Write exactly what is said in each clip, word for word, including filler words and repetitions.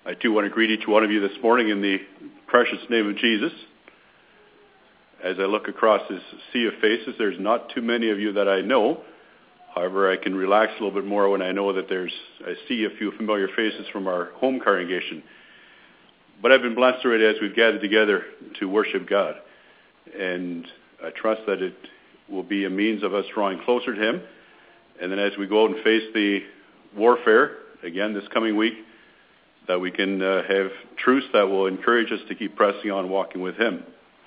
I too want to greet each one of you this morning in the precious name of Jesus. As I look across this sea of faces, there's not too many of you that I know. However, I can relax a little bit more when I know that there's, I see a few familiar faces from our home congregation. But I've been blessed already as we've gathered together to worship God. And I trust that it will be a means of us drawing closer to Him. And then as we go out and face the warfare, again this coming week, that we can uh, have truths that will encourage us to keep pressing on, walking with Him.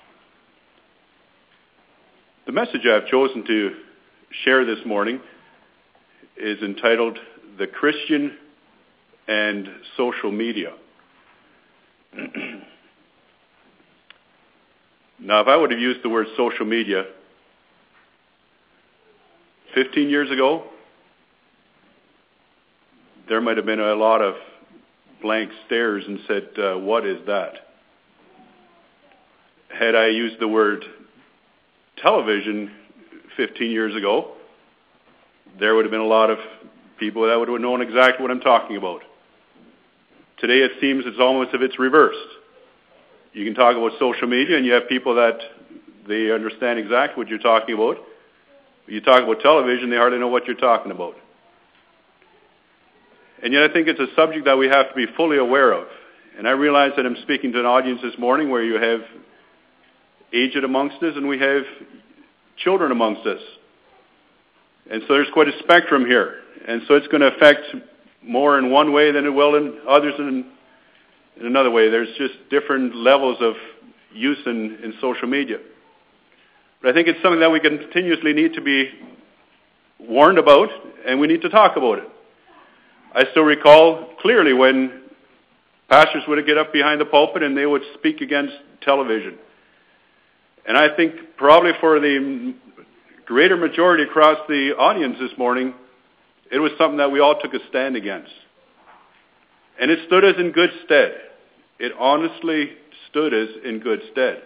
The message I've chosen to share this morning is entitled, The Christian and Social Media. Now, if I would have used the word social media fifteen years ago, there might have been a lot of blank stares and said, uh, what is that? Had I used the word television fifteen years ago, there would have been a lot of people that would have known exactly what I'm talking about. Today it seems it's almost as if it's reversed. You can talk about social media and you have people that they understand exactly what you're talking about. You talk about television, they hardly know what you're talking about. And yet I think it's a subject that we have to be fully aware of. And I realize that I'm speaking to an audience this morning where you have aged amongst us and we have children amongst us. And so there's quite a spectrum here. And so it's going to affect more in one way than it will in others in, in another way. There's just different levels of use in, in social media. But I think it's something that we continuously need to be warned about, and we need to talk about it. I still recall clearly when pastors would get up behind the pulpit and they would speak against television. And I think probably for the greater majority across the audience this morning, it was something that we all took a stand against. And it stood us in good stead. It honestly stood us in good stead.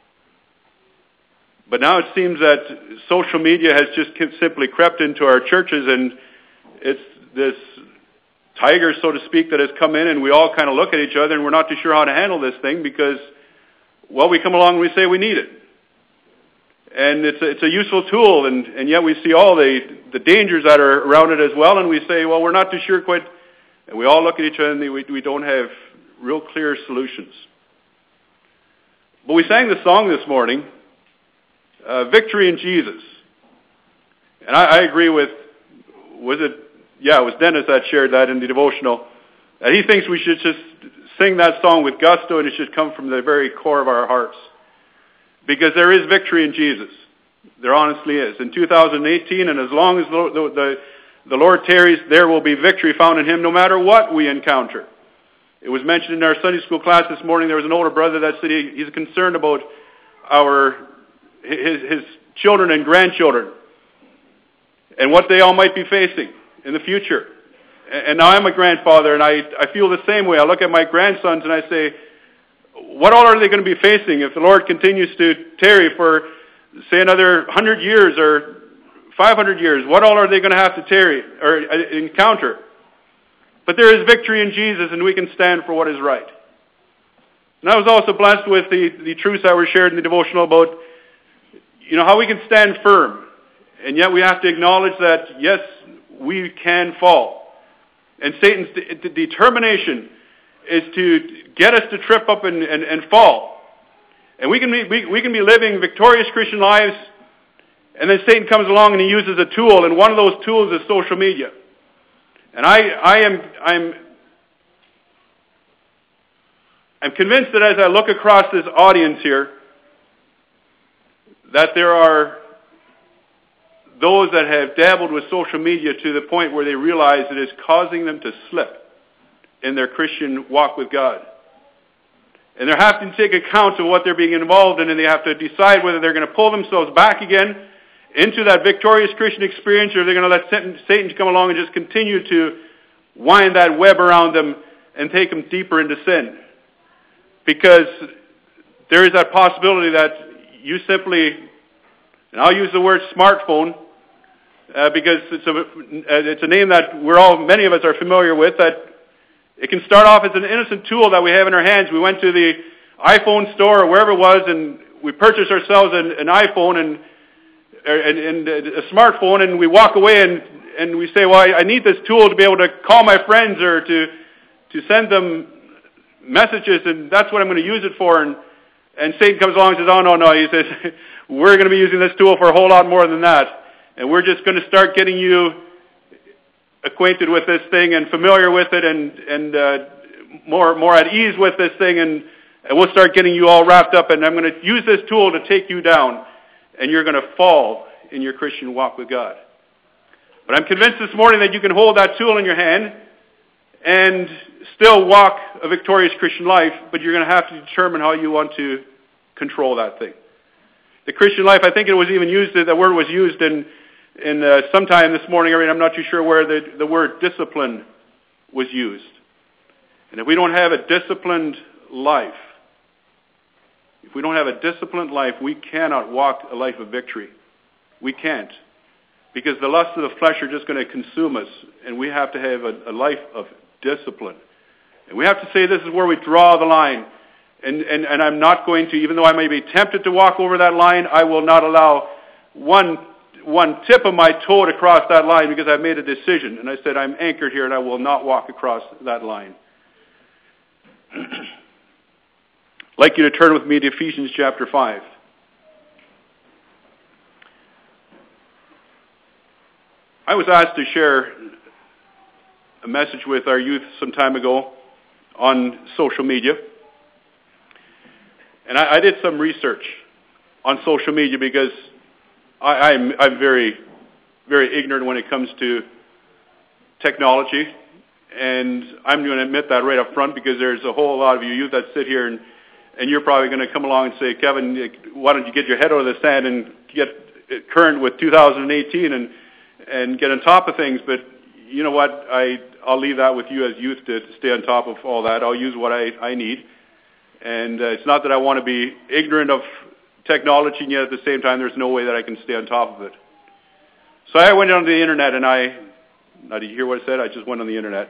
But now it seems that social media has just simply crept into our churches, and it's this tiger, so to speak, that has come in, and we all kind of look at each other and we're not too sure how to handle this thing because, well, we come along and we say we need it. And it's a, it's a useful tool, and, and yet we see all the, the dangers that are around it as well, and we say, well, we're not too sure quite, and we all look at each other and we, we don't have real clear solutions. But we sang the song this morning, uh, Victory in Jesus. And I, I agree with, was it, yeah, it was Dennis that shared that in the devotional, and he thinks we should just sing that song with gusto, and it should come from the very core of our hearts. Because there is victory in Jesus. There honestly is. In two thousand eighteen, and as long as the, the, the, the Lord tarries, there will be victory found in Him no matter what we encounter. It was mentioned in our Sunday school class this morning, there was an older brother that said he, he's concerned about our his, his children and grandchildren and what they all might be facing in the future. And now I'm a grandfather, and I, I feel the same way. I look at my grandsons and I say, what all are they going to be facing if the Lord continues to tarry for, say, another one hundred years or five hundred years? What all are they going to have to tarry or encounter? But there is victory in Jesus, and we can stand for what is right. And I was also blessed with the, the truths that were shared in the devotional about, you know, how we can stand firm. And yet we have to acknowledge that, yes, we can fall. And Satan's de- de- determination is to get us to trip up and, and, and fall. And we can, be, we, we can be living victorious Christian lives, and then Satan comes along and he uses a tool, and one of those tools is social media. And I, I am I'm, I'm convinced that as I look across this audience here, that there are those that have dabbled with social media to the point where they realize it is causing them to slip in their Christian walk with God. And they're having to take account of what they're being involved in, and they have to decide whether they're going to pull themselves back again into that victorious Christian experience, or they're going to let Satan, Satan come along and just continue to wind that web around them and take them deeper into sin. Because there is that possibility that you simply, and I'll use the word smartphone, uh, because it's a, it's a name that we're all, many of us are familiar with, that It can start off as an innocent tool that we have in our hands. We went to the iPhone store or wherever it was, and we purchased ourselves an, an iPhone and, and, and a smartphone, and we walk away and, and we say, well, I, I need this tool to be able to call my friends or to to send them messages, and that's what I'm going to use it for. And, and Satan comes along and says, oh, no, no. He says, we're going to be using this tool for a whole lot more than that. And we're just going to start getting you acquainted with this thing and familiar with it and, and uh, more more at ease with this thing, and, and we'll start getting you all wrapped up, and I'm going to use this tool to take you down, and you're going to fall in your Christian walk with God. But I'm convinced this morning that you can hold that tool in your hand and still walk a victorious Christian life, but you're going to have to determine how you want to control that thing. The Christian life, I think it was even used, that word was used in in uh, sometime this morning. I mean, I'm not too sure where the, the word discipline was used. And if we don't have a disciplined life, if we don't have a disciplined life, we cannot walk a life of victory. We can't. Because the lusts of the flesh are just going to consume us, and we have to have a, a life of discipline. And we have to say this is where we draw the line. And, and, and I'm not going to, even though I may be tempted to walk over that line, I will not allow one one tip of my toe to cross that line, because I've made a decision. And I said, I'm anchored here and I will not walk across that line. I'd like you to turn with me to Ephesians chapter five. I was asked to share a message with our youth some time ago on social media. And I, I did some research on social media, because I, I'm, I'm very, very ignorant when it comes to technology. And I'm going to admit that right up front, because there's a whole lot of you youth that sit here, and, and you're probably going to come along and say, Kevin, why don't you get your head out of the sand and get current with two thousand eighteen and, and get on top of things. But you know what? I, I'll leave that with you as youth to, to stay on top of all that. I'll use what I, I need. And uh, it's not that I want to be ignorant of technology, and yet at the same time there's no way that I can stay on top of it. So I went on the internet, and I, now do you hear what I said? I just went on the internet.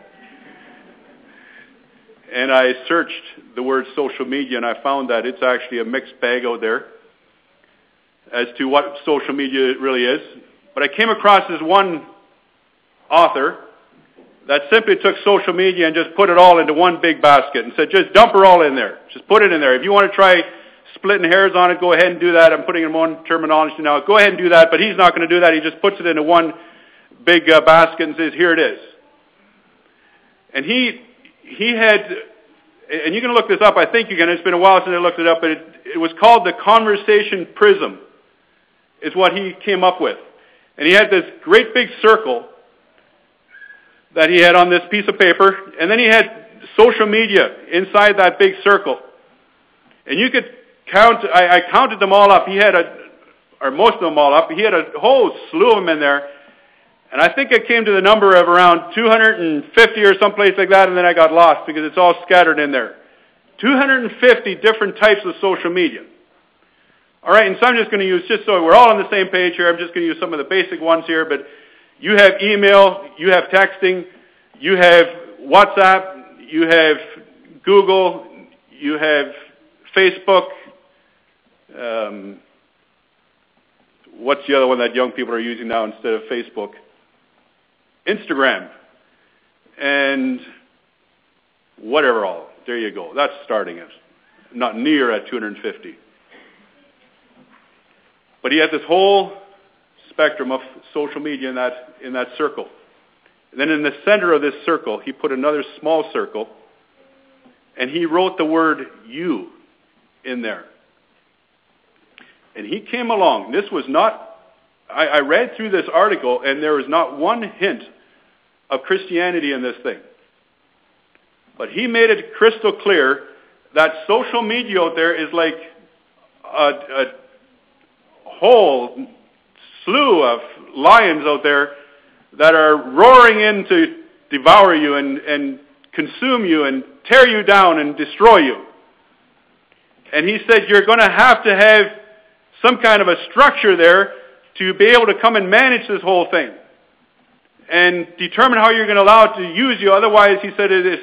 And I searched the word social media, and I found that it's actually a mixed bag out there as to what social media really is. But I came across this one author that simply took social media and just put it all into one big basket and said, just dump it all in there. Just put it in there. If you want to try splitting hairs on it, go ahead and do that. I'm putting in one terminology now. Go ahead and do that, but he's not going to do that. He just puts it into one big uh, basket and says, here it is. And he he had, and you can look this up, I think you can, it's been a while since I looked it up, but it, it was called the Conversation Prism, is what he came up with. And he had this great big circle that he had on this piece of paper, and then he had social media inside that big circle. And you could count, I, I counted them all up. He had a, or most of them all up, he had a whole slew of them in there. And I think it came to the number of around two hundred fifty or someplace like that, and then I got lost because it's all scattered in there. two hundred fifty different types of social media. All right, and so I'm just going to use, just so we're all on the same page here, I'm just going to use some of the basic ones here, but you have email, you have texting, you have WhatsApp, you have Google, you have Facebook. Um, what's the other one that young people are using now instead of Facebook? Instagram. And whatever all. There you go. That's starting it. Not near at two hundred fifty. But he had this whole spectrum of social media in that in that circle. And then in the center of this circle, he put another small circle, and he wrote the word you in there. And he came along. This was not, I, I read through this article, and there was not one hint of Christianity in this thing. But he made it crystal clear that social media out there is like a, a whole slew of lions out there that are roaring in to devour you and, and consume you and tear you down and destroy you. And he said you're going to have to have some kind of a structure there to be able to come and manage this whole thing and determine how you're going to allow it to use you. Otherwise, he said, it is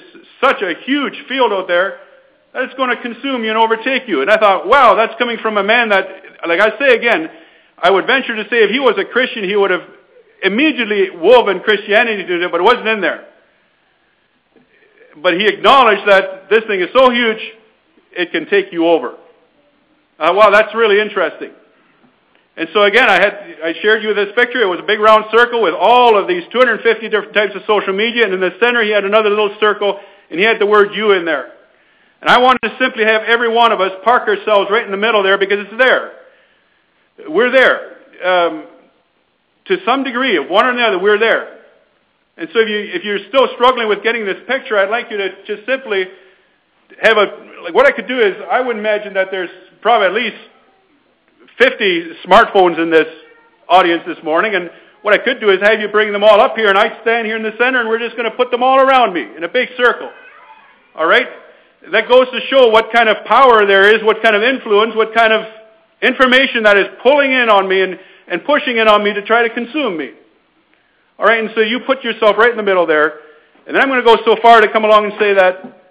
such a huge field out there that it's going to consume you and overtake you. And I thought, wow, that's coming from a man that, like I say again, I would venture to say if he was a Christian, he would have immediately woven Christianity to it, but it wasn't in there. But he acknowledged that this thing is so huge, it can take you over. Uh, wow, that's really interesting. And so again, I had I shared you this picture. It was a big round circle with all of these two hundred fifty different types of social media, and in the center he had another little circle, and he had the word you in there. And I wanted to simply have every one of us park ourselves right in the middle there because it's there. We're there. Um, to some degree, of one or the other, we're there. And so if, you, if you're still struggling with getting this picture, I'd like you to just simply have a, like what I could do is, I would imagine that there's probably at least fifty smartphones in this audience this morning, and what I could do is have you bring them all up here, and I stand here in the center, and we're just going to put them all around me in a big circle. All right? That goes to show what kind of power there is, what kind of influence, what kind of information that is pulling in on me and, and pushing in on me to try to consume me. All right, and so you put yourself right in the middle there, and then I'm going to go so far to come along and say that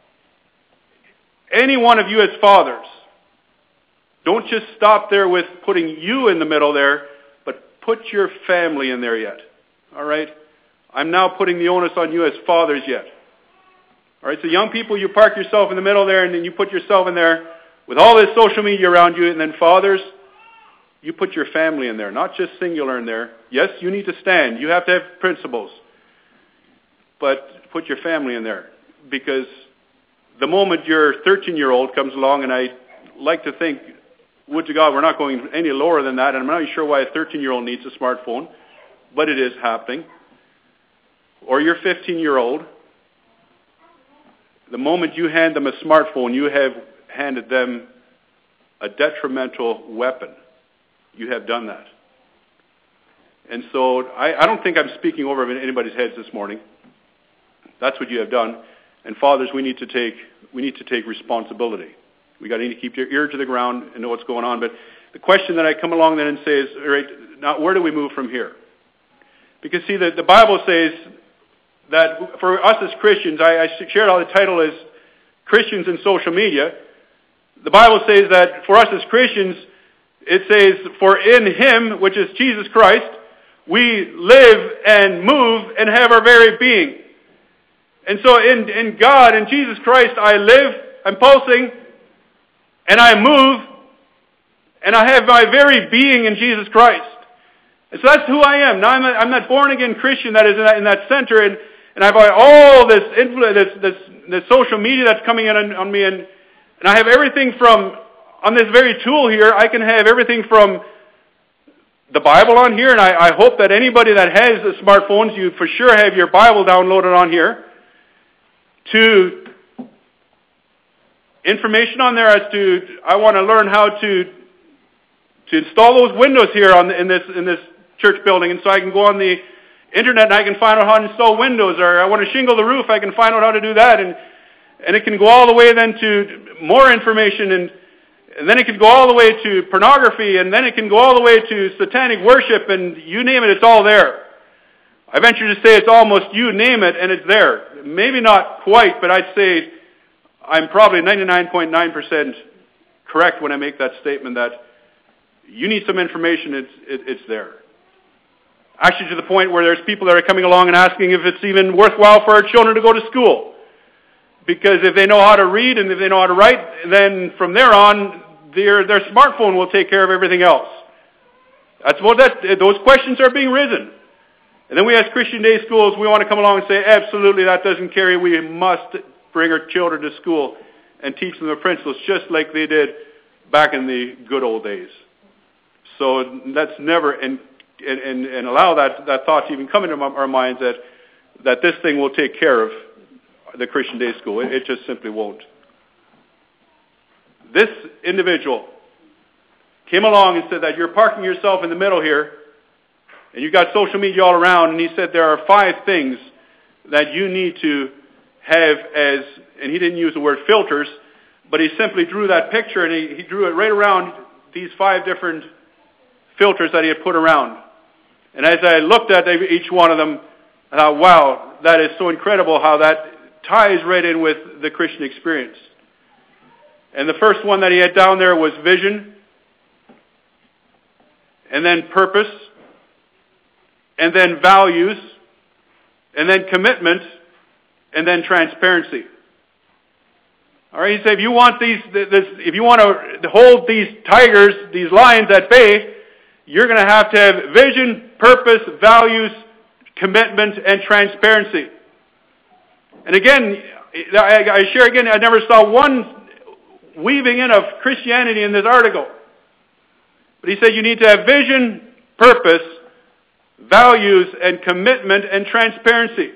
any one of you as fathers, don't just stop there with putting you in the middle there, but put your family in there yet. All right? I'm now putting the onus on you as fathers yet. All right, so young people, you park yourself in the middle there, and then you put yourself in there with all this social media around you, and then fathers, you put your family in there, not just singular in there. Yes, you need to stand. You have to have principles. But put your family in there, because the moment your thirteen-year-old comes along, and I like to think, would to God, we're not going any lower than that, and I'm not even sure why a thirteen-year-old needs a smartphone, but it is happening. Or your fifteen-year-old, the moment you hand them a smartphone, you have handed them a detrimental weapon. You have done that. And so I, I don't think I'm speaking over anybody's heads this morning. That's what you have done. And fathers, we need to take we need to take responsibility. We got to need to keep your ear to the ground and know what's going on. But the question that I come along then and say is, all right, now where do we move from here? Because see, the, the Bible says that for us as Christians, I, I shared how the title is Christians in Social Media. The Bible says that for us as Christians, it says, for in Him, which is Jesus Christ, we live and move and have our very being. And so in, in God, in Jesus Christ, I live, I'm pulsing, and I move, and I have my very being in Jesus Christ. And so that's who I am. Now I'm, a, I'm that born-again Christian that is in that, in that center, and, and I've got all this influence, this, this, this social media that's coming in on, on me, and, and I have everything from, on this very tool here, I can have everything from the Bible on here, and I, I hope that anybody that has the smartphones, you for sure have your Bible downloaded on here, to information on there as to, I want to learn how to to install those windows here on the, in this in this church building, and so I can go on the internet and I can find out how to install windows, or I want to shingle the roof, I can find out how to do that, and and it can go all the way then to more information, and and then it can go all the way to pornography, and then it can go all the way to satanic worship, and you name it, it's all there. I venture to say it's almost you name it, and it's there. Maybe not quite, but I'd say I'm probably ninety-nine point nine percent correct when I make that statement that you need some information, it's, it, it's there. Actually, to the point where there's people that are coming along and asking if it's even worthwhile for our children to go to school. Because if they know how to read and if they know how to write, then from there on, their, their smartphone will take care of everything else. That's what that, those questions are being risen. And then we as Christian day schools, we want to come along and say, absolutely, that doesn't carry. We must bring our children to school and teach them the principles just like they did back in the good old days. So let's never, and, and, and allow that, that thought to even come into our minds that, that this thing will take care of the Christian day school. It, it just simply won't. This individual came along and said that you're parking yourself in the middle here, and you've got social media all around, and he said there are five things that you need to have as, and he didn't use the word filters, but he simply drew that picture, and he, he drew it right around these five different filters that he had put around. And as I looked at each one of them, I thought, wow, that is so incredible how that ties right in with the Christian experience. And the first one that he had down there was vision, and then purpose, and then values, and then commitment, and then transparency. All right, he said, if you want these, this, if you want to hold these tigers, these lions at bay, you're going to have to have vision, purpose, values, commitment, and transparency. And again, I, I share again, I never saw one weaving in of Christianity in this article. But he said you need to have vision, purpose, values, and commitment, and transparency.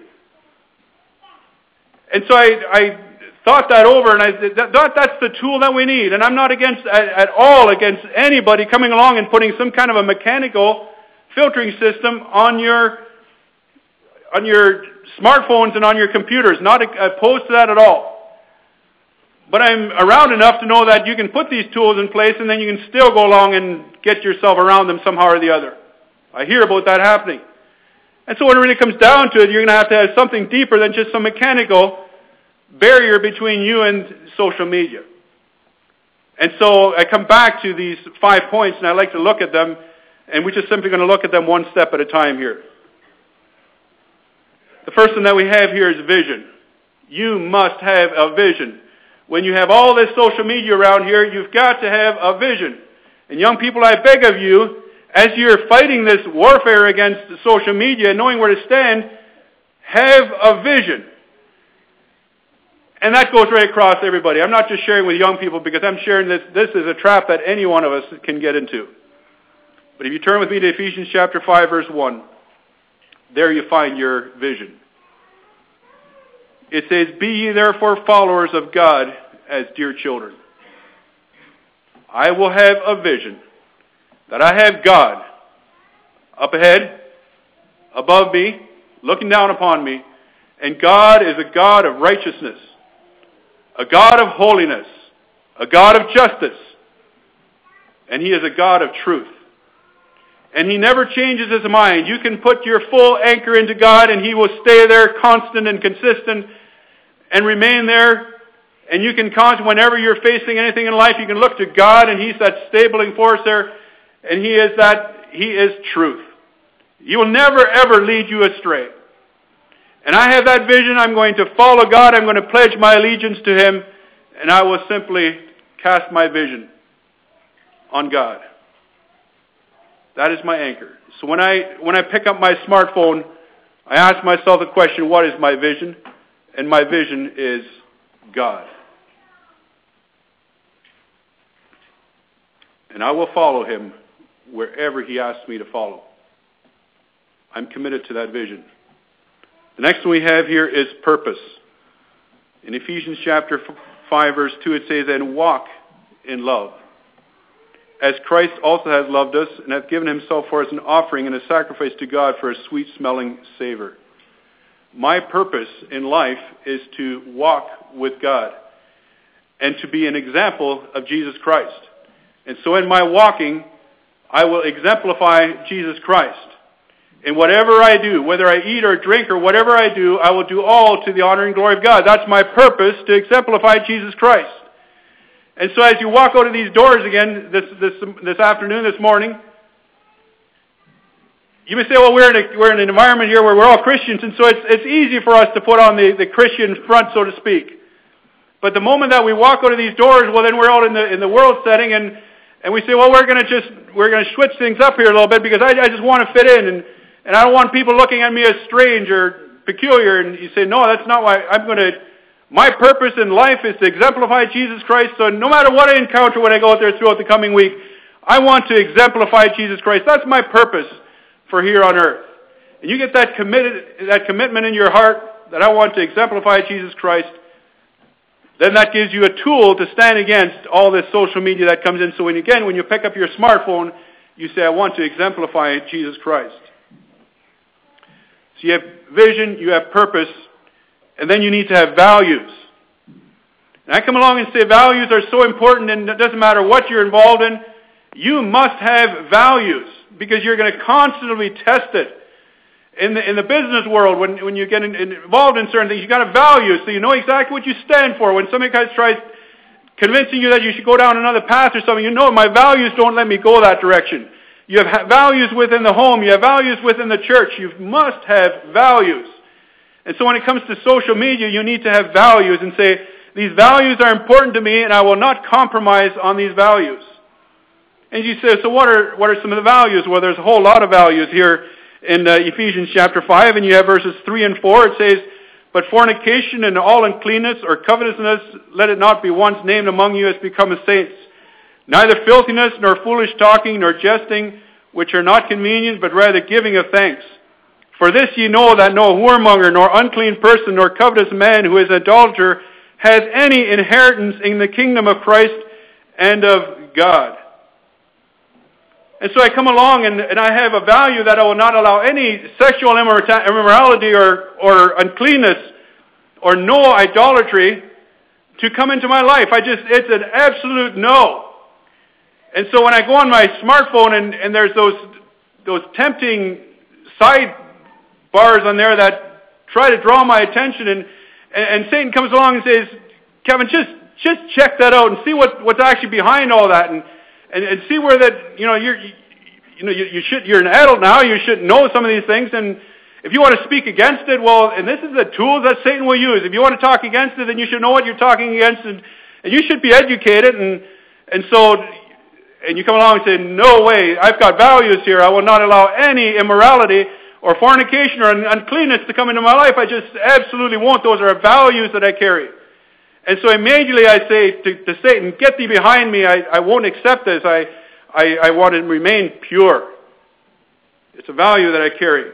And so I, I thought that over, and I thought that's the tool that we need. And I'm not against at, at all against anybody coming along and putting some kind of a mechanical filtering system on your on your smartphones and on your computers. Not opposed to that at all. But I'm around enough to know that you can put these tools in place, and then you can still go along and get yourself around them somehow or the other. I hear about that happening. And so when it really comes down to it, you're going to have to have something deeper than just some mechanical barrier between you and social media. And so I come back to these five points, and I like to look at them, and we're just simply going to look at them one step at a time here. The first one that we have here is vision. You must have a vision. When you have all this social media around here, you've got to have a vision. And young people, I beg of you, as you're fighting this warfare against social media, knowing where to stand, have a vision. And that goes right across everybody. I'm not just sharing with young people because I'm sharing this. This is a trap that any one of us can get into. But if you turn with me to Ephesians chapter five, verse one, there you find your vision. It says, "Be ye therefore followers of God as dear children." I will have a vision that I have God up ahead, above me, looking down upon me, and God is a God of righteousness, a God of holiness, a God of justice, and He is a God of truth. And He never changes His mind. You can put your full anchor into God, and He will stay there constant and consistent and remain there. And you can constantly, whenever you're facing anything in life, you can look to God, and He's that stabling force there, and He is that, He is truth. He will never, ever lead you astray. And I have that vision. I'm going to follow God. I'm going to pledge my allegiance to Him, and I will simply cast my vision on God. That is my anchor. So when I when I pick up my smartphone, I ask myself the question, what is my vision? And my vision is God. And I will follow Him wherever He asks me to follow. I'm committed to that vision. The next one we have here is purpose. In Ephesians chapter five, verse two, it says, "And walk in love, as Christ also has loved us, and hath given Himself for us an offering and a sacrifice to God for a sweet-smelling savor." My purpose in life is to walk with God and to be an example of Jesus Christ. And so in my walking, I will exemplify Jesus Christ. In whatever I do, whether I eat or drink or whatever I do, I will do all to the honor and glory of God. That's my purpose, to exemplify Jesus Christ. And so as you walk out of these doors again this this this afternoon, this morning, you may say, well, we're in, a, we're in an environment here where we're all Christians, and so it's, it's easy for us to put on the, the Christian front, so to speak. But the moment that we walk out of these doors, well, then we're out in the in the world setting, and, and we say, well, we're going to just we're going to switch things up here a little bit because I, I just want to fit in, and, and I don't want people looking at me as strange or peculiar. And you say, no, that's not why I'm going to. My purpose in life is to exemplify Jesus Christ. So no matter what I encounter when I go out there throughout the coming week, I want to exemplify Jesus Christ. That's my purpose for here on earth. And you get that committed, that commitment in your heart that I want to exemplify Jesus Christ, then that gives you a tool to stand against all this social media that comes in. So when again, when you pick up your smartphone, you say, I want to exemplify Jesus Christ. So you have vision, you have purpose, and then you need to have values. And I come along and say values are so important, and it doesn't matter what you're involved in, you must have values because you're going to constantly test it. In the, in the business world, when, when you get in, in, involved in certain things, you got a value, so you know exactly what you stand for. When somebody guys tries convincing you that you should go down another path or something, you know my values don't let me go that direction. You have ha- values within the home. You have values within the church. You must have values. And so when it comes to social media, you need to have values and say, these values are important to me and I will not compromise on these values. And you say, so what are what are some of the values? Well, there's a whole lot of values here in uh, Ephesians chapter five, and you have verses three and four. It says, but fornication and all uncleanness or covetousness, let it not be once named among you as becometh saints. Neither filthiness, nor foolish talking, nor jesting, which are not convenient, but rather giving of thanks. For this ye know that no whoremonger, nor unclean person, nor covetous man who is idolater, has any inheritance in the kingdom of Christ and of God. And so I come along and, and I have a value that I will not allow any sexual immorality or, or uncleanness or no idolatry to come into my life. I just, it's an absolute no. And so when I go on my smartphone and, and there's those those tempting side bars on there that try to draw my attention, and, and, and Satan comes along and says, Kevin, just just check that out and see what, what's actually behind all that, and, and, and see where that, you know, you're, you, you know, you, you should, you're an adult now, you should know some of these things, and if you want to speak against it, well, and this is the tools that Satan will use. If you want to talk against it, then you should know what you're talking against, and, and you should be educated, and and so, and you come along and say, no way, I've got values here, I will not allow any immorality or fornication or uncleanness to come into my life. I just absolutely won't. Those are values that I carry. And so immediately I say to, to Satan, get thee behind me, I, I won't accept this, I, I, I want to remain pure. It's a value that I carry.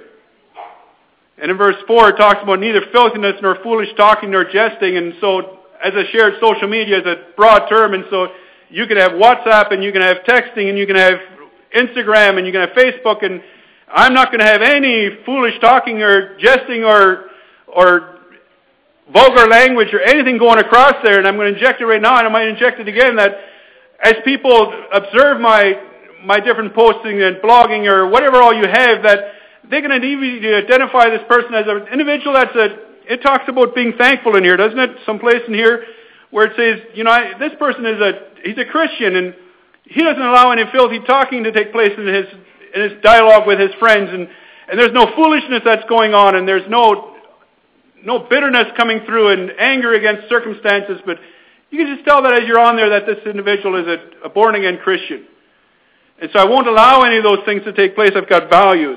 And in verse four it talks about neither filthiness nor foolish talking nor jesting, and so as I shared, social media is a broad term, and so you can have WhatsApp and you can have texting and you can have Instagram and you can have Facebook, and I'm not going to have any foolish talking or jesting or or vulgar language or anything going across there, and I'm going to inject it right now, and I might inject it again, that as people observe my my different posting and blogging or whatever all you have, that they're going to need to identify this person as an individual that's a, it talks about being thankful in here, doesn't it? Someplace in here where it says, you know, I, this person is a, he's a Christian, and he doesn't allow any filthy talking to take place in his in his dialogue with his friends, and, and there's no foolishness that's going on, and there's no no bitterness coming through and anger against circumstances, but you can just tell that as you're on there that this individual is a, a born-again Christian. And so I won't allow any of those things to take place. I've got values.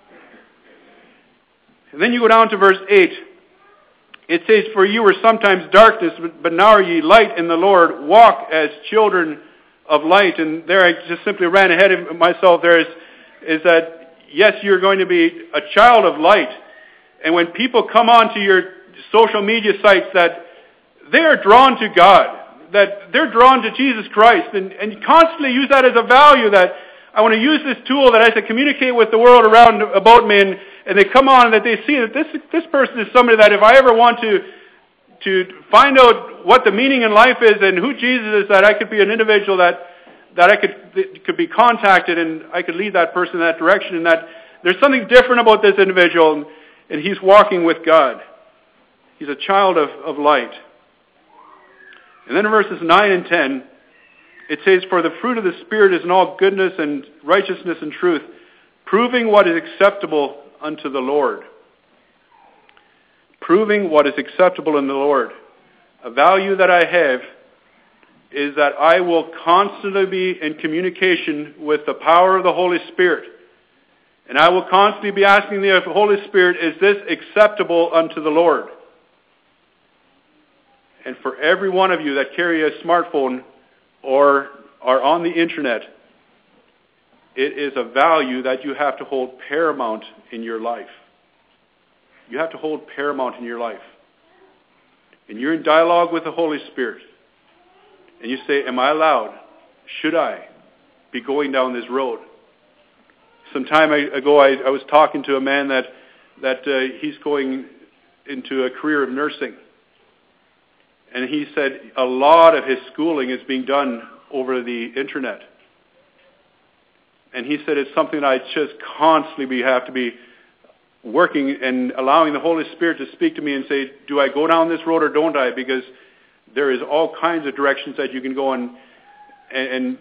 And then you go down to verse eight. It says, for you were sometimes darkness, but now are ye light in the Lord. Walk as children of light. And there I just simply ran ahead of myself. There is, is that, yes, you're going to be a child of light. And when people come onto your social media sites, that they are drawn to God, that they're drawn to Jesus Christ, and, and constantly use that as a value, that I want to use this tool that I can communicate with the world around about me, and, and they come on and that they see that this this person is somebody that if I ever want to to find out what the meaning in life is and who Jesus is, that I could be an individual that that I could that could be contacted, and I could lead that person in that direction, and that there's something different about this individual. And, And he's walking with God. He's a child of, of light. And then in verses nine and ten, it says, for the fruit of the Spirit is in all goodness and righteousness and truth, proving what is acceptable unto the Lord. Proving what is acceptable in the Lord. A value that I have is that I will constantly be in communication with the power of the Holy Spirit. And I will constantly be asking the Holy Spirit, is this acceptable unto the Lord? And for every one of you that carry a smartphone or are on the internet, it is a value that you have to hold paramount in your life. You have to hold paramount in your life. And you're in dialogue with the Holy Spirit. And you say, am I allowed? Should I be going down this road? Some time ago, I, I was talking to a man that that uh, he's going into a career of nursing. And he said a lot of his schooling is being done over the internet. And he said it's something I just constantly be, have to be working and allowing the Holy Spirit to speak to me and say, do I go down this road or don't I? Because there is all kinds of directions that you can go in. And, and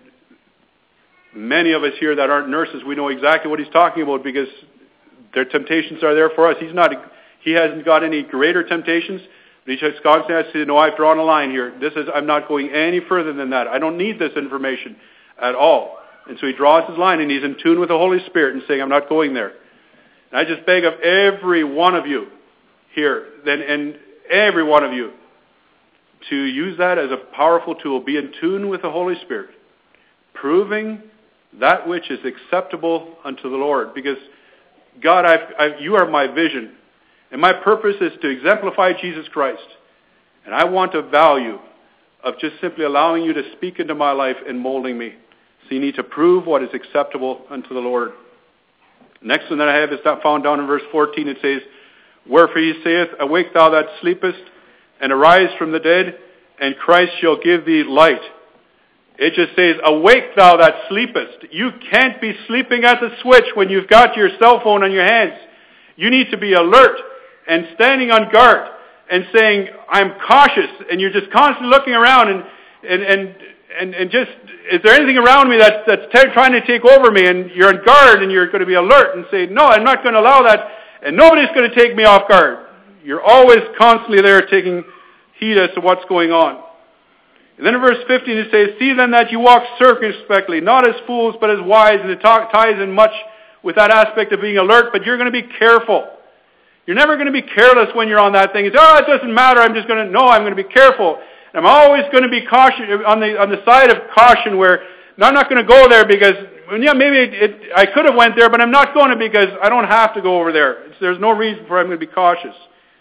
many of us here that aren't nurses, we know exactly what he's talking about because their temptations are there for us. He's not, he hasn't got any greater temptations. But he just constantly has to say, no, I've drawn a line here. This is, I'm not going any further than that. I don't need this information at all. And so he draws his line and he's in tune with the Holy Spirit and saying, I'm not going there. And I just beg of every one of you here, then, and every one of you, to use that as a powerful tool. Be in tune with the Holy Spirit, proving that which is acceptable unto the Lord. Because, God, I've, I've, you are my vision. And my purpose is to exemplify Jesus Christ. And I want a value of just simply allowing you to speak into my life and molding me. So you need to prove what is acceptable unto the Lord. Next one that I have is that found down in verse fourteen. It says, wherefore he saith, awake thou that sleepest, and arise from the dead, and Christ shall give thee light. It just says, awake thou that sleepest. You can't be sleeping at the switch when you've got your cell phone on your hands. You need to be alert and standing on guard and saying, I'm cautious. And you're just constantly looking around and and and and, and just, is there anything around me that's, that's t- trying to take over me? And you're on guard and you're going to be alert and say, no, I'm not going to allow that. And nobody's going to take me off guard. You're always constantly there taking heed as to what's going on. And then in verse fifteen it says, see then that you walk circumspectly, not as fools, but as wise. And it talk, ties in much with that aspect of being alert, but you're going to be careful. You're never going to be careless when you're on that thing. It's, oh, it doesn't matter. I'm just going to, no, I'm going to be careful. And I'm always going to be cautious on the on the side of caution where, no, I'm not going to go there because, well, yeah, maybe it, it, I could have went there, but I'm not going to because I don't have to go over there. It's, there's no reason for I'm going to be cautious.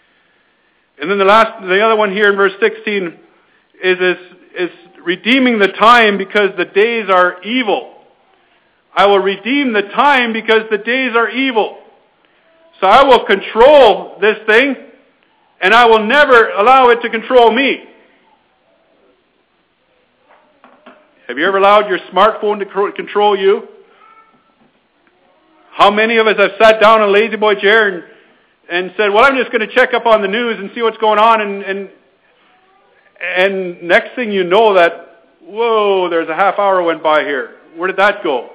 And then the last, the other one here in verse sixteen is, is, is redeeming the time because the days are evil. I will redeem the time because the days are evil. So I will control this thing, and I will never allow it to control me. Have you ever allowed your smartphone to control you? How many of us have sat down in a lazy boy chair and, and said, well, I'm just going to check up on the news and see what's going on, and, and and next thing you know that, whoa, there's a half hour went by here. Where did that go?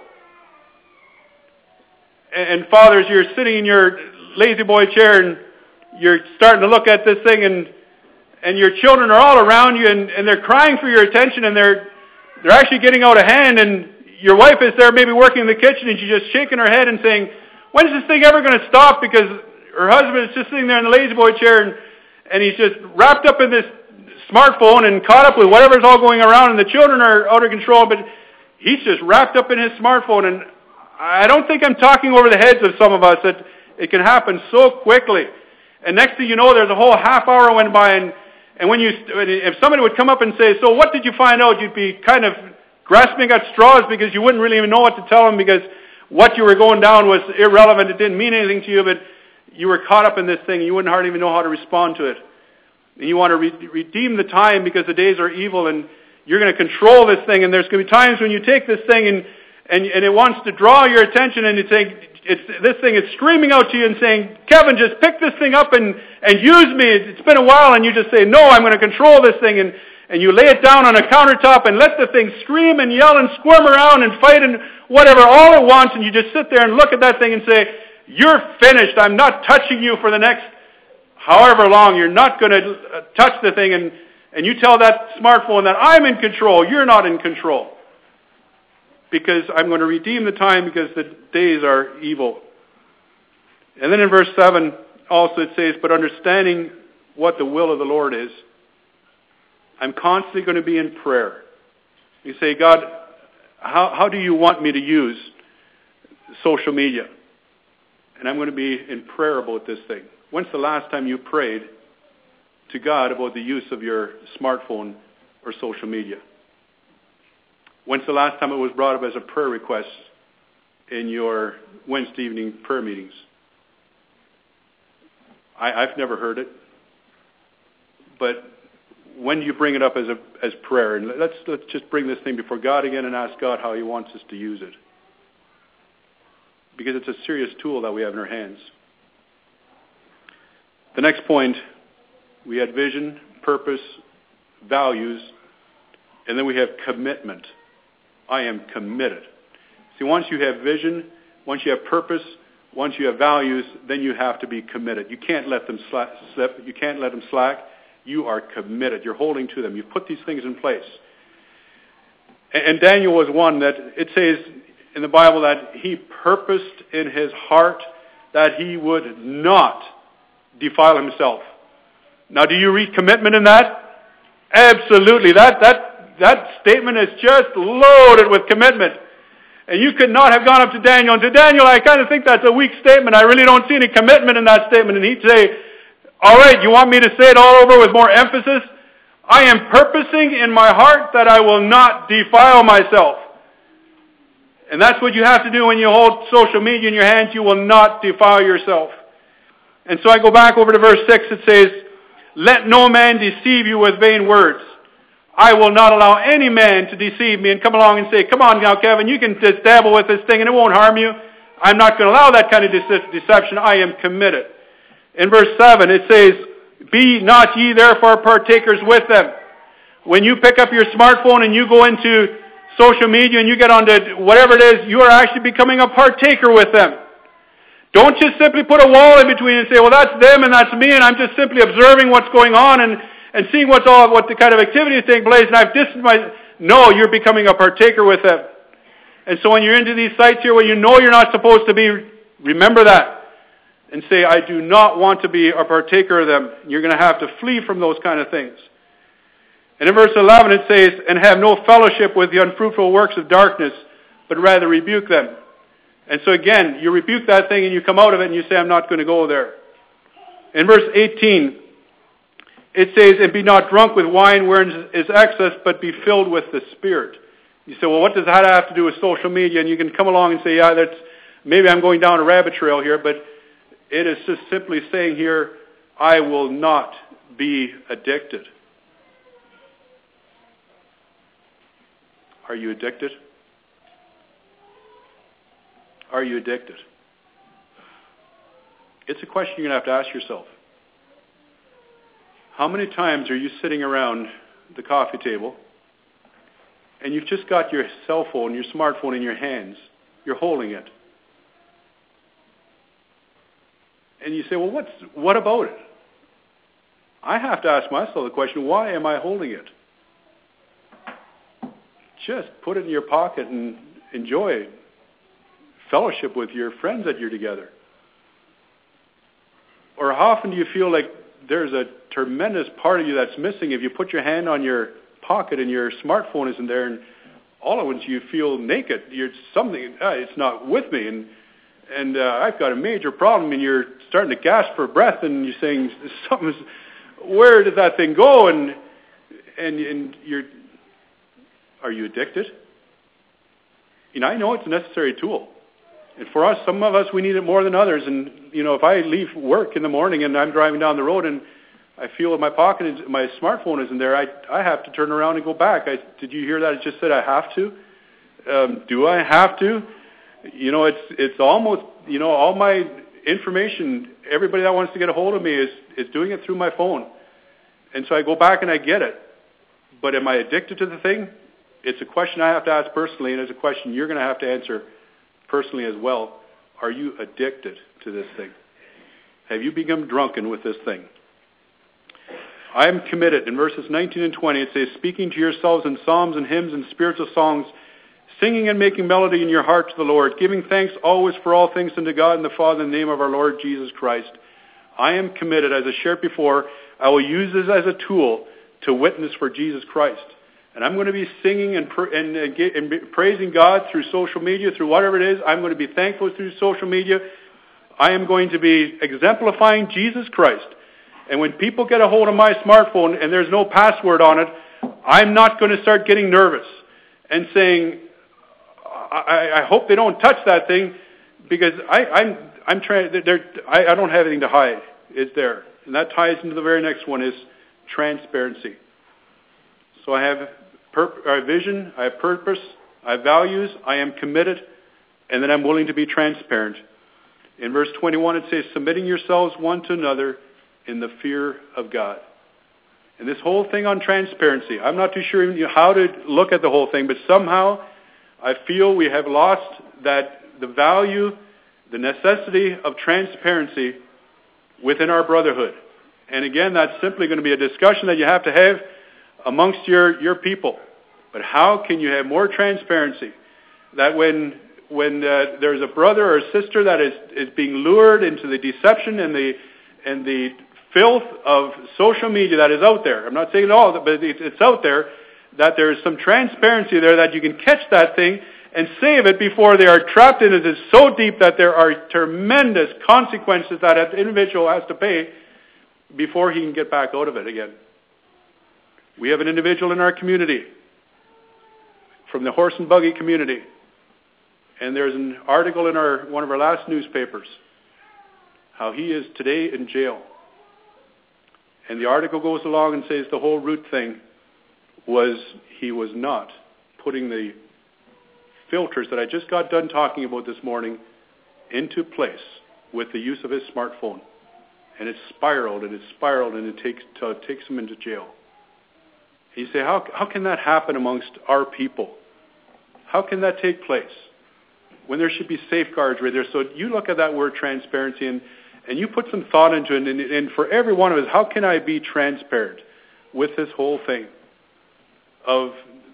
And, and fathers, you're sitting in your lazy boy chair and you're starting to look at this thing, and and your children are all around you, and, and they're crying for your attention, and they're they're actually getting out of hand, and your wife is there maybe working in the kitchen, and she's just shaking her head and saying, when's this thing ever going to stop? Because her husband is just sitting there in the lazy boy chair, and, and he's just wrapped up in this smartphone and caught up with whatever's all going around, and the children are out of control, but he's just wrapped up in his smartphone. And I don't think I'm talking over the heads of some of us that it can happen so quickly. And next thing you know, there's a whole half hour went by, and And when you, if somebody would come up and say, so what did you find out? You'd be kind of grasping at straws because you wouldn't really even know what to tell them because what you were going down was irrelevant. It didn't mean anything to you, but you were caught up in this thing. You wouldn't hardly even know how to respond to it. And you want to re- redeem the time because the days are evil, and you're going to control this thing. And there's going to be times when you take this thing and, and, and it wants to draw your attention, and you think, It's, this thing is screaming out to you and saying, Kevin, just pick this thing up and, and use me. It's been a while. And you just say, no, I'm going to control this thing. And, and you lay it down on a countertop and let the thing scream and yell and squirm around and fight and whatever, all at once. And you just sit there and look at that thing and say, you're finished. I'm not touching you for the next however long. You're not going to touch the thing. And, and you tell that smartphone that I'm in control. You're not in control. Because I'm going to redeem the time because the days are evil. And then in verse seven also it says, but understanding what the will of the Lord is, I'm constantly going to be in prayer. You say, God, how, how do you want me to use social media? And I'm going to be in prayer about this thing. When's the last time you prayed to God about the use of your smartphone or social media? When's the last time it was brought up as a prayer request in your Wednesday evening prayer meetings? I, I've never heard it. But when do you bring it up as a as prayer? And let's let's just bring this thing before God again and ask God how He wants us to use it. Because it's a serious tool that we have in our hands. The next point, we had vision, purpose, values, and then we have commitment. I am committed. See, once you have vision, once you have purpose, once you have values, then you have to be committed. You can't let them slip. You can't let them slack. You are committed. You're holding to them. You've put these things in place. And Daniel was one that it says in the Bible that he purposed in his heart that he would not defile himself. Now, do you read commitment in that? Absolutely. That that that statement is just loaded with commitment. And you could not have gone up to Daniel. And to Daniel, I kind of think that's a weak statement. I really don't see any commitment in that statement. And he'd say, all right, you want me to say it all over with more emphasis? I am purposing in my heart that I will not defile myself. And that's what you have to do when you hold social media in your hands. You will not defile yourself. And so I go back over to verse six. It says, let no man deceive you with vain words. I will not allow any man to deceive me and come along and say, come on now, Kevin, you can just dabble with this thing and it won't harm you. I'm not going to allow that kind of deception. I am committed. In verse seven, it says, be not ye therefore partakers with them. When you pick up your smartphone and you go into social media and you get onto whatever it is, you are actually becoming a partaker with them. Don't just simply put a wall in between and say, well, that's them and that's me, and I'm just simply observing what's going on and, and seeing what's all, what the kind of activity is taking place, and I've distanced my... No, you're becoming a partaker with them. And so when you're into these sites here where you know you're not supposed to be, remember that. And say, I do not want to be a partaker of them. You're going to have to flee from those kind of things. And in verse eleven it says, and have no fellowship with the unfruitful works of darkness, but rather rebuke them. And so again, you rebuke that thing and you come out of it and you say, I'm not going to go there. In verse eighteen, it says, and be not drunk with wine wherein is excess, but be filled with the Spirit. You say, well, what does that have to do with social media? And you can come along and say, yeah, that's maybe I'm going down a rabbit trail here, but it is just simply saying here, I will not be addicted. Are you addicted? Are you addicted? It's a question you're going to have to ask yourself. How many times are you sitting around the coffee table and you've just got your cell phone, your smartphone in your hands, you're holding it, and you say, well, what's, what about it? I have to ask myself the question, why am I holding it? Just put it in your pocket and enjoy fellowship with your friends that you're together. Or how often do you feel like there's a tremendous part of you that's missing if you put your hand on your pocket and your smartphone isn't there, and all at once you feel naked. You're something, uh, it's not with me, and and uh, I've got a major problem, and you're starting to gasp for breath, and you're saying, something's, where did that thing go? And and and you're, are you addicted? You know, I know it's a necessary tool. And for us, some of us, we need it more than others. And, you know, if I leave work in the morning and I'm driving down the road and I feel in my pocket, is, my smartphone isn't there, I I have to turn around and go back. I, did you hear that? It just said I have to. Um, do I have to? You know, it's it's almost, you know, all my information, everybody that wants to get a hold of me is, is doing it through my phone. And so I go back and I get it. But am I addicted to the thing? It's a question I have to ask personally, and it's a question you're going to have to answer personally as well. Are you addicted to this thing? Have you become drunken with this thing? I am committed. In verses nineteen and twenty, it says, speaking to yourselves in psalms and hymns and spiritual songs, singing and making melody in your heart to the Lord, giving thanks always for all things unto God and the Father in the name of our Lord Jesus Christ. I am committed. As I shared before, I will use this as a tool to witness for Jesus Christ. And I'm going to be singing and, pr- and, and, get, and praising God through social media, through whatever it is. I'm going to be thankful through social media. I am going to be exemplifying Jesus Christ. And when people get a hold of my smartphone and there's no password on it, I'm not going to start getting nervous and saying, I, I hope they don't touch that thing, because I, I'm, I'm trying. I, I don't have anything to hide. It's there. And that ties into the very next one, is transparency. So I have pur- I have vision, I have purpose, I have values, I am committed, and then I'm willing to be transparent. In verse twenty-one it says, submitting yourselves one to another in the fear of God. And this whole thing on transparency, I'm not too sure even how to look at the whole thing, but somehow I feel we have lost that the value, the necessity of transparency within our brotherhood. And again, that's simply going to be a discussion that you have to have amongst your, your people. But how can you have more transparency? That when when uh, there's a brother or a sister that is, is being lured into the deception and the and the filth of social media that is out there. I'm not saying it all, but it's out there, that there is some transparency there that you can catch that thing and save it before they are trapped in it. It's so deep that there are tremendous consequences that an individual has to pay before he can get back out of it again. We have an individual in our community from the horse and buggy community, and there's an article in our one of our last newspapers how he is today in jail. And the article goes along and says the whole root thing was he was not putting the filters that I just got done talking about this morning into place with the use of his smartphone. And it spiraled and it spiraled and it takes, uh, takes him into jail. And you say, how, how can that happen amongst our people? How can that take place when there should be safeguards right there? So you look at that word transparency and And you put some thought into it, and, and for every one of us, how can I be transparent with this whole thing of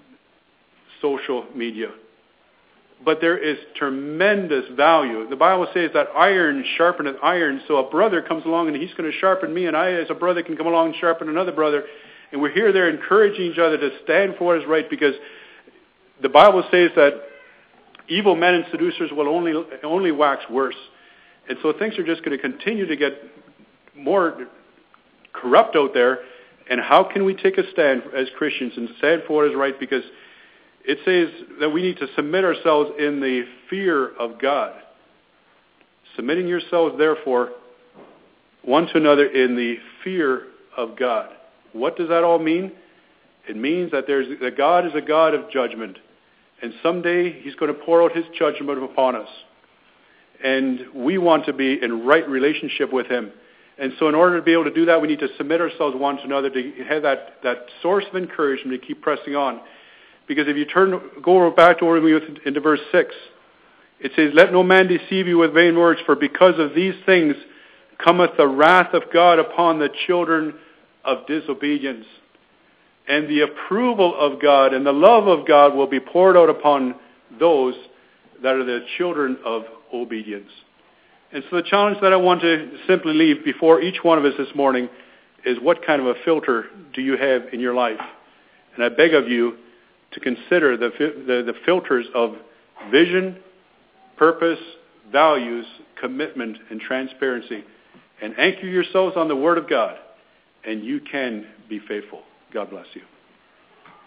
social media? But there is tremendous value. The Bible says that iron sharpeneth iron, so a brother comes along and he's going to sharpen me, and I as a brother can come along and sharpen another brother. And we're here there encouraging each other to stand for what is right, because the Bible says that evil men and seducers will only only wax worse. And so things are just going to continue to get more corrupt out there. And how can we take a stand as Christians and stand for what is right? Because it says that we need to submit ourselves in the fear of God. Submitting yourselves, therefore, one to another in the fear of God. What does that all mean? It means that there's that God is a God of judgment. And someday he's going to pour out his judgment upon us. And we want to be in right relationship with him. And so in order to be able to do that, we need to submit ourselves one to another to have that, that source of encouragement to keep pressing on. Because if you turn, go back to where we were into verse six, it says, "Let no man deceive you with vain words, for because of these things cometh the wrath of God upon the children of disobedience. And the approval of God and the love of God will be poured out upon those that are the children of obedience." And so the challenge that I want to simply leave before each one of us this morning is, what kind of a filter do you have in your life? And I beg of you to consider the, the, the filters of vision, purpose, values, commitment, and transparency. And anchor yourselves on the Word of God, and you can be faithful. God bless you.